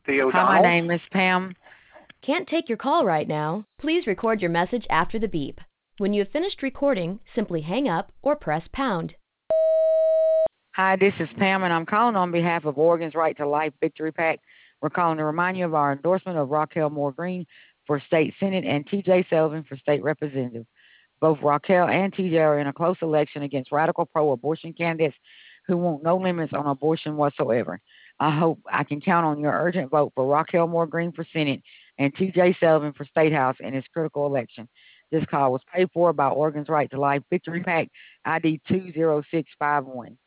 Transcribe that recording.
The Hi, my O'Donnells? name is Pam. Can't take your call right now. Please record your message after the beep. When you have finished recording, simply hang up or press pound. Hi, this is Pam, and I'm calling on behalf of Oregon's Right to Life Victory PAC. We're calling to remind you of our endorsement of Raquel Moore Green for State Senate and TJ Sullivan for State Representative. Both Raquel and TJ are in a close election against radical pro-abortion candidates who want no limits on abortion whatsoever. I hope I can count on your urgent vote for Raquel Moore Green for Senate and TJ Sullivan for State House in this critical election. This call was paid for by Oregon's Right to Life Victory PAC, ID 20651.